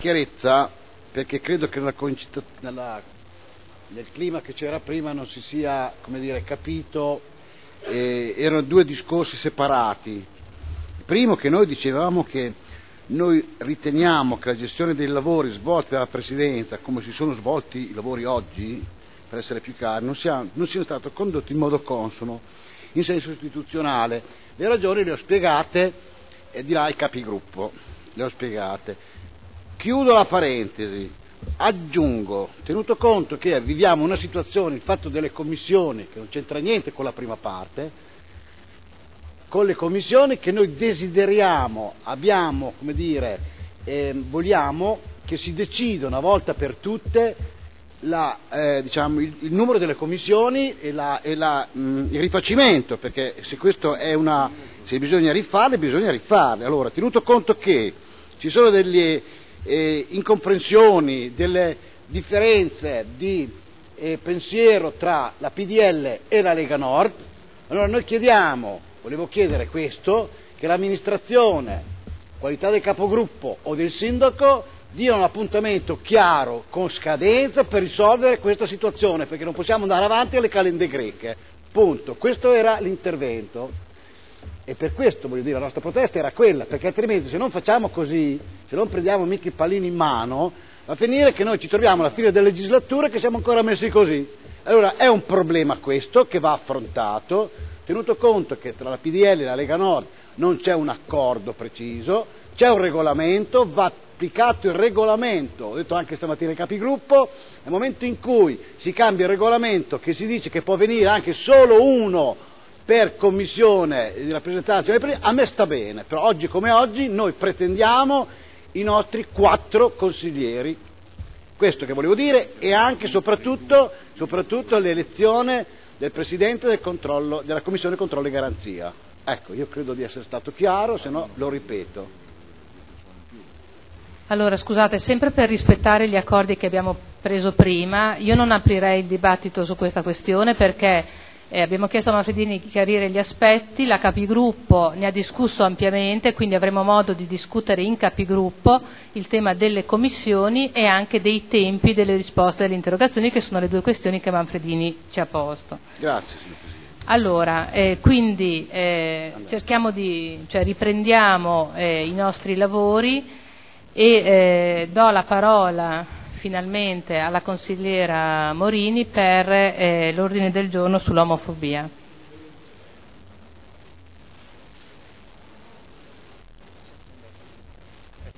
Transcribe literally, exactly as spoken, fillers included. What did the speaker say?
chiarezza, perché credo che nella, nella, nel clima che c'era prima non si sia, come dire, capito, eh, erano due discorsi separati. Il primo, che noi dicevamo che noi riteniamo che la gestione dei lavori svolti dalla Presidenza, come si sono svolti i lavori oggi, per essere più chiari, non, sia, non siano stati condotti in modo consono, in senso istituzionale. Le ragioni le ho spiegate e di là ai capigruppo, le ho spiegate. Chiudo la parentesi, aggiungo, tenuto conto che viviamo una situazione, il fatto delle commissioni, che non c'entra niente con la prima parte, con le commissioni che noi desideriamo, abbiamo, come dire, eh, vogliamo che si decida una volta per tutte la, eh, diciamo, il, il numero delle commissioni e, la, e la, mh, il rifacimento, perché se questo è una, se bisogna rifarle, bisogna rifarle. Allora, tenuto conto che ci sono delle eh, incomprensioni, delle differenze di eh, pensiero tra la P D L e la Lega Nord, allora noi chiediamo, volevo chiedere questo, che l'amministrazione, qualità del capogruppo o del sindaco, dia un appuntamento chiaro, con scadenza, per risolvere questa situazione, perché non possiamo andare avanti alle calende greche. Punto. Questo era l'intervento. E per questo, voglio dire, la nostra protesta era quella, perché altrimenti se non facciamo così, se non prendiamo mica i pallini in mano, va a finire che noi ci troviamo alla fine della legislatura che siamo ancora messi così. Allora è un problema questo che va affrontato, tenuto conto che tra la P D L e la Lega Nord non c'è un accordo preciso, c'è un regolamento, va applicato il regolamento, ho detto anche stamattina ai capigruppo, nel momento in cui si cambia il regolamento, che si dice che può venire anche solo uno per commissione di rappresentanza, a me sta bene, però oggi come oggi noi pretendiamo i nostri quattro consiglieri, questo che volevo dire, e anche e soprattutto, soprattutto l'elezione del Presidente del controllo, della Commissione Controllo e Garanzia. Ecco, io credo di essere stato chiaro, se no lo ripeto. Allora, scusate, sempre per rispettare gli accordi che abbiamo preso prima, io non aprirei il dibattito su questa questione perché eh, abbiamo chiesto a Manfredini di chiarire gli aspetti, la capigruppo ne ha discusso ampiamente, quindi avremo modo di discutere in capigruppo il tema delle commissioni e anche dei tempi delle risposte alle interrogazioni, che sono le due questioni che Manfredini ci ha posto. Grazie, signor Presidente. Allora, eh, quindi eh, cerchiamo di, cioè riprendiamo eh, i nostri lavori e eh, do la parola finalmente alla consigliera Morini per eh, l'ordine del giorno sull'omofobia.